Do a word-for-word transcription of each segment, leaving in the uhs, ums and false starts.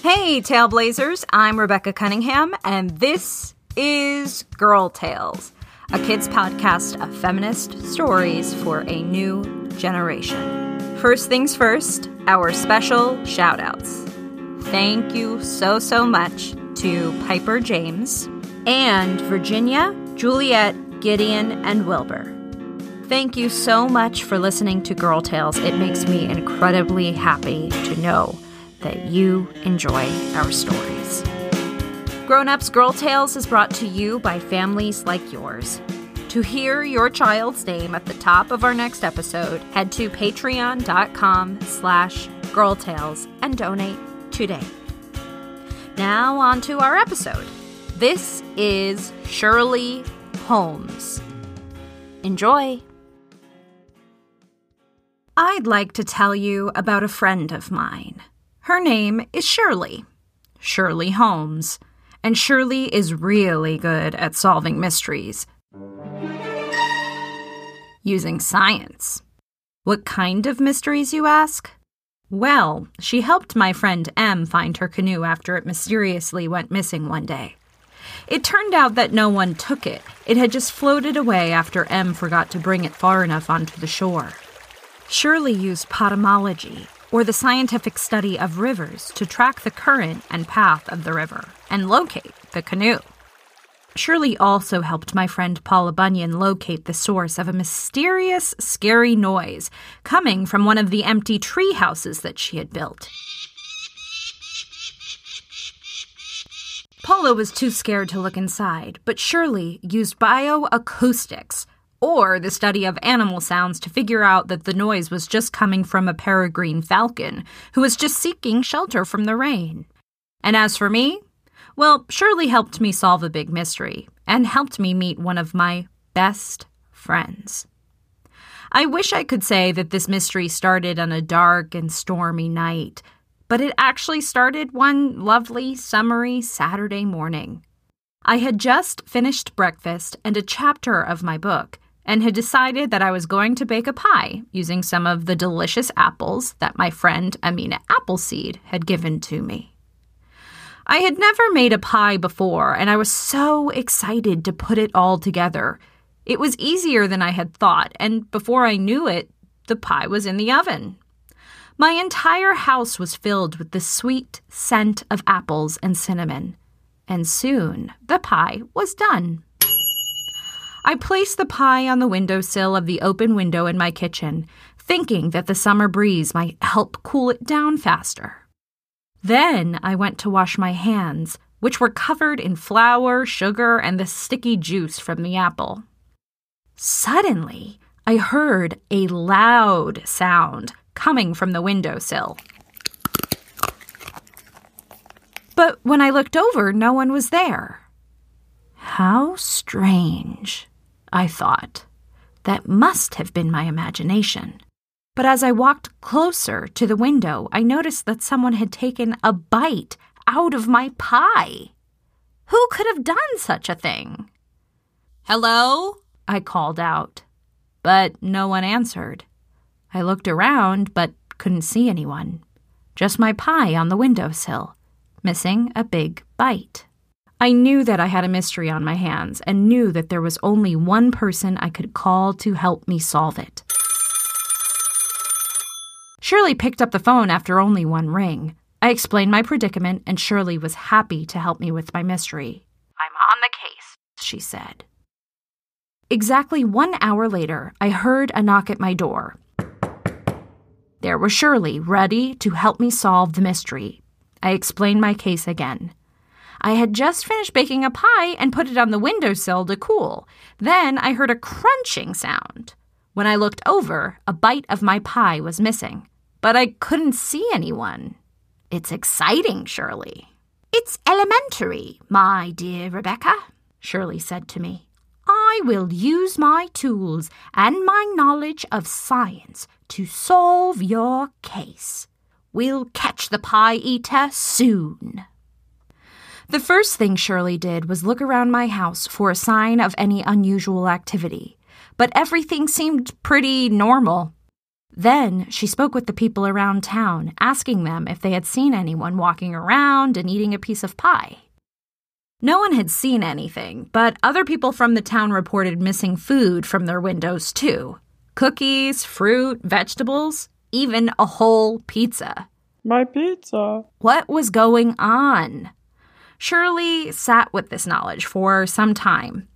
Hey, Tailblazers, I'm Rebecca Cunningham, and this is Girl Tales, a kids' podcast of feminist stories for a new generation. First things first, our special shout-outs. Thank you so, so much to Piper James and Virginia, Juliet, Gideon, and Wilbur. Thank you so much for listening to Girl Tales. It makes me incredibly happy to know that you enjoy our stories. Grown Ups Girl Tales is brought to you by families like yours. To hear your child's name at the top of our next episode, head to patreon.com slash girltales and donate today. Now on to our episode. This is Shirley Holmes. Enjoy. I'd like to tell you about a friend of mine. Her name is Shirley, Shirley Holmes, and Shirley is really good at solving mysteries using science. What kind of mysteries, you ask? Well, she helped my friend Em find her canoe after it mysteriously went missing one day. It turned out that no one took it. It had just floated away after Em forgot to bring it far enough onto the shore. Shirley used potamology, or the scientific study of rivers, to track the current and path of the river and locate the canoe. Shirley also helped my friend Paula Bunyan locate the source of a mysterious, scary noise coming from one of the empty tree houses that she had built. Paula was too scared to look inside, but Shirley used bioacoustics, or the study of animal sounds, to figure out that the noise was just coming from a peregrine falcon who was just seeking shelter from the rain. And as for me, well, Shirley helped me solve a big mystery and helped me meet one of my best friends. I wish I could say that this mystery started on a dark and stormy night, but it actually started one lovely, summery Saturday morning. I had just finished breakfast and a chapter of my book, and had decided that I was going to bake a pie using some of the delicious apples that my friend Amina Appleseed had given to me. I had never made a pie before, and I was so excited to put it all together. It was easier than I had thought, and before I knew it, the pie was in the oven. My entire house was filled with the sweet scent of apples and cinnamon, and soon the pie was done. I placed the pie on the windowsill of the open window in my kitchen, thinking that the summer breeze might help cool it down faster. Then I went to wash my hands, which were covered in flour, sugar, and the sticky juice from the apple. Suddenly, I heard a loud sound coming from the windowsill. But when I looked over, no one was there. How strange, I thought. That must have been my imagination. But as I walked closer to the window, I noticed that someone had taken a bite out of my pie. Who could have done such a thing? "Hello?" I called out, but no one answered. I looked around, but couldn't see anyone. Just my pie on the windowsill, missing a big bite. I knew that I had a mystery on my hands and knew that there was only one person I could call to help me solve it. Shirley picked up the phone after only one ring. I explained my predicament, and Shirley was happy to help me with my mystery. "I'm on the case," she said. Exactly one hour later, I heard a knock at my door. There was Shirley, ready to help me solve the mystery. I explained my case again. I had just finished baking a pie and put it on the windowsill to cool. Then I heard a crunching sound. When I looked over, a bite of my pie was missing, but I couldn't see anyone. "It's exciting, Shirley." "It's elementary, my dear Rebecca," Shirley said to me. "I will use my tools and my knowledge of science to solve your case. We'll catch the pie eater soon." The first thing Shirley did was look around my house for a sign of any unusual activity, but everything seemed pretty normal. Then she spoke with the people around town, asking them if they had seen anyone walking around and eating a piece of pie. No one had seen anything, but other people from the town reported missing food from their windows too. Cookies, fruit, vegetables, even a whole pizza. My pizza. What was going on? Shirley sat with this knowledge for some time,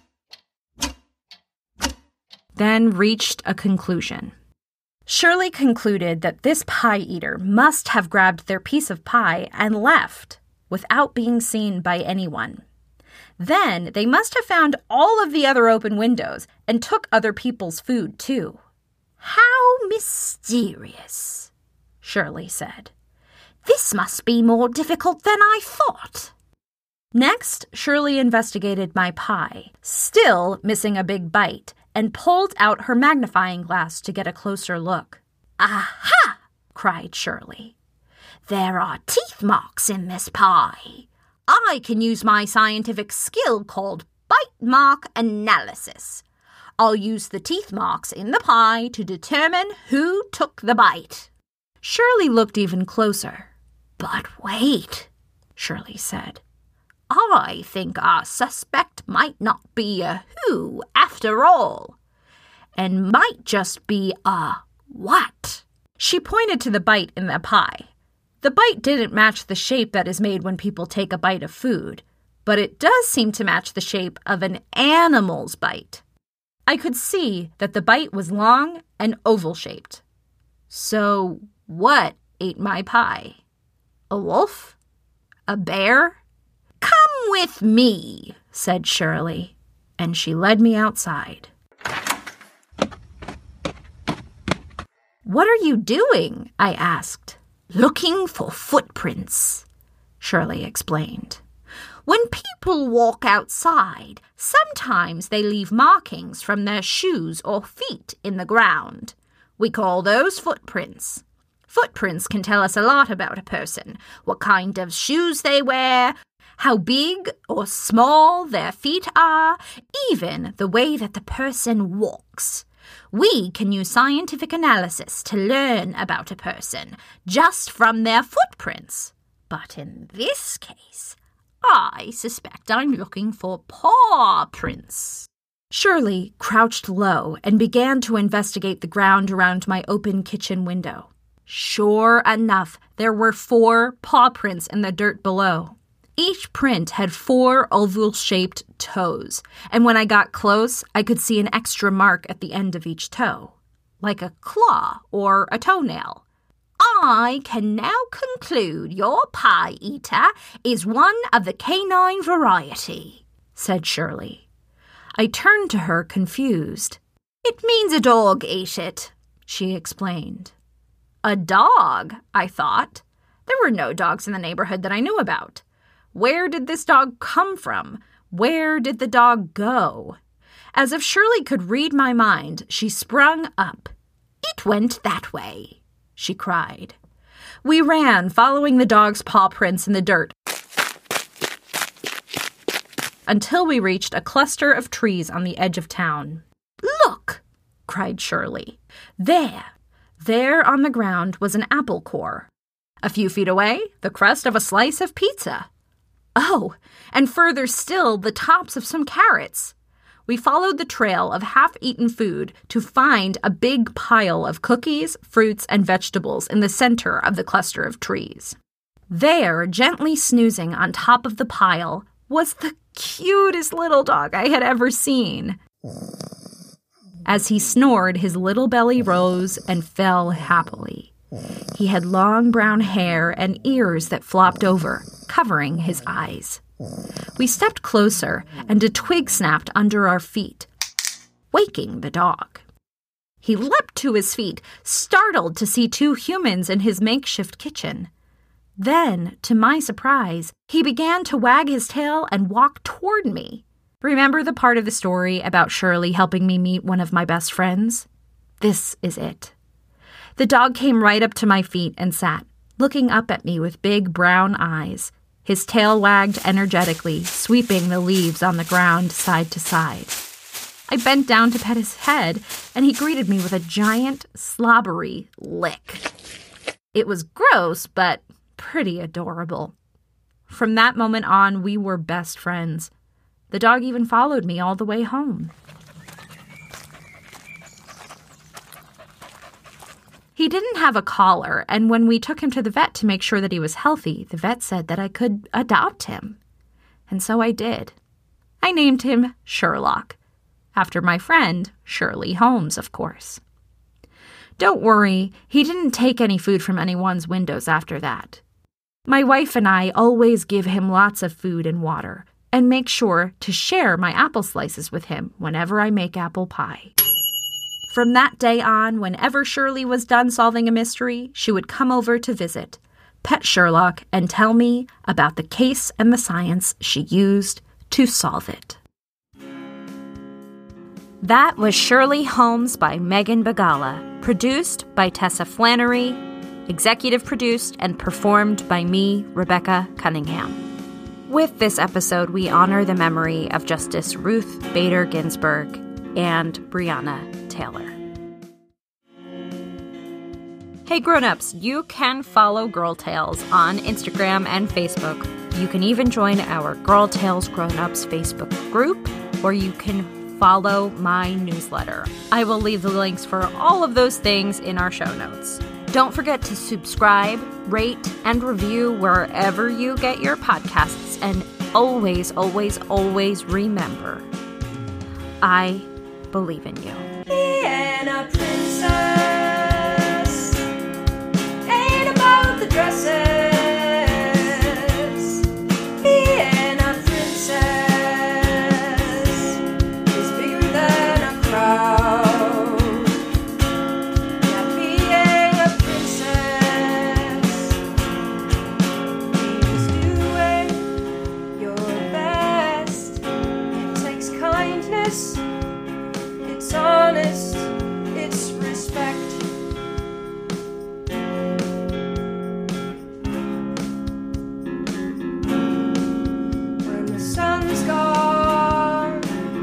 then reached a conclusion. Shirley concluded that this pie eater must have grabbed their piece of pie and left without being seen by anyone. Then they must have found all of the other open windows and took other people's food too. How mysterious, Shirley said. This must be more difficult than I thought. Next, Shirley investigated my pie, still missing a big bite, and pulled out her magnifying glass to get a closer look. Aha! Cried Shirley. There are teeth marks in this pie. I can use my scientific skill called bite mark analysis. I'll use the teeth marks in the pie to determine who took the bite. Shirley looked even closer. But wait, Shirley said. I think our suspect might not be a who after all, and might just be a what. She pointed to the bite in the pie. The bite didn't match the shape that is made when people take a bite of food, but it does seem to match the shape of an animal's bite. I could see that the bite was long and oval-shaped. So what ate my pie? A wolf? A bear? Come with me, said Shirley, and she led me outside. What are you doing? I asked. Looking for footprints, Shirley explained. When people walk outside, sometimes they leave markings from their shoes or feet in the ground. We call those footprints. Footprints can tell us a lot about a person, what kind of shoes they wear, how big or small their feet are, even the way that the person walks. We can use scientific analysis to learn about a person just from their footprints. But in this case, I suspect I'm looking for paw prints. Shirley crouched low and began to investigate the ground around my open kitchen window. Sure enough, there were four paw prints in the dirt below. Each print had four oval-shaped toes, and when I got close, I could see an extra mark at the end of each toe, like a claw or a toenail. I can now conclude your pie eater is one of the canine variety, said Shirley. I turned to her, confused. It means a dog ate it, she explained. A dog, I thought. There were no dogs in the neighborhood that I knew about. Where did this dog come from? Where did the dog go? As if Shirley could read my mind, she sprung up. It went that way, she cried. We ran, following the dog's paw prints in the dirt, until we reached a cluster of trees on the edge of town. Look, cried Shirley. There, there on the ground was an apple core. A few feet away, the crust of a slice of pizza. Oh, and further still, the tops of some carrots. We followed the trail of half-eaten food to find a big pile of cookies, fruits, and vegetables in the center of the cluster of trees. There, gently snoozing on top of the pile, was the cutest little dog I had ever seen. As he snored, his little belly rose and fell happily. He had long brown hair and ears that flopped over, covering his eyes. We stepped closer, and a twig snapped under our feet, waking the dog. He leapt to his feet, startled to see two humans in his makeshift kitchen. Then, to my surprise, he began to wag his tail and walk toward me. Remember the part of the story about Shirley helping me meet one of my best friends? This is it. The dog came right up to my feet and sat, looking up at me with big brown eyes. His tail wagged energetically, sweeping the leaves on the ground side to side. I bent down to pet his head, and he greeted me with a giant, slobbery lick. It was gross, but pretty adorable. From that moment on, we were best friends. The dog even followed me all the way home. He didn't have a collar, and when we took him to the vet to make sure that he was healthy, the vet said that I could adopt him. And so I did. I named him Sherlock, after my friend Shirley Holmes, of course. Don't worry, he didn't take any food from anyone's windows after that. My wife and I always give him lots of food and water, and make sure to share my apple slices with him whenever I make apple pie. From that day on, whenever Shirley was done solving a mystery, she would come over to visit, pet Sherlock, and tell me about the case and the science she used to solve it. That was Shirley Holmes by Megan Bagala, produced by Tessa Flannery, executive produced and performed by me, Rebecca Cunningham. With this episode, we honor the memory of Justice Ruth Bader Ginsburg and Breonna Taylor. Hey grown-ups, you can follow Girl Tales on Instagram and Facebook. You can even join our Girl Tales Grown-ups Facebook group, or you can follow my newsletter. I will leave the links for all of those things in our show notes. Don't forget to subscribe, rate, and review wherever you get your podcasts, and always, always, always remember, I believe in you. Vienna princess ain't about the dresses. Vienna princess is bigger than a crowd. Yeah, being a princess means doing your best. It takes kindness. It's honest, it's respect. When the sun's gone,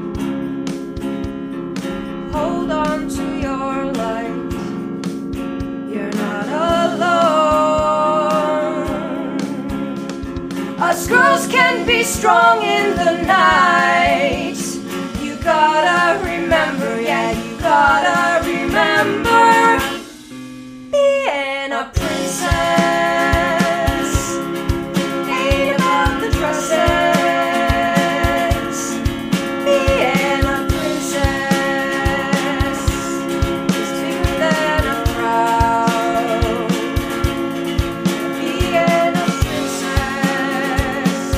hold on to your light. You're not alone. Us girls can be strong in the night. You gotta remember, yeah, you gotta remember, being a princess ain't about the dresses. Being a princess is bigger than a crowd. Being a princess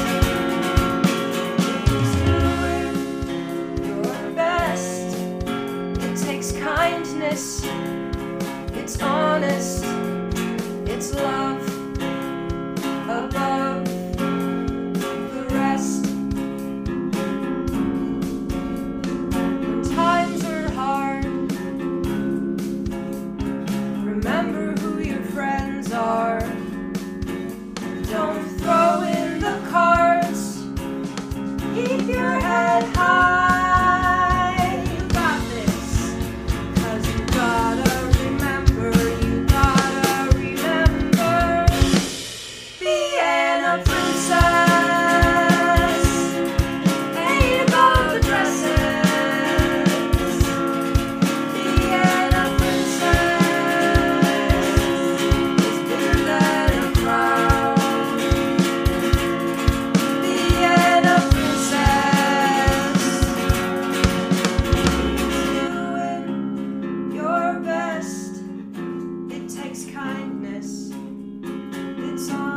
is doing your best. It takes kindness, it's honest, it's love above the rest. When times are hard, remember who your friends are. Don't throw in the cards, keep your head high. Kindness, it's all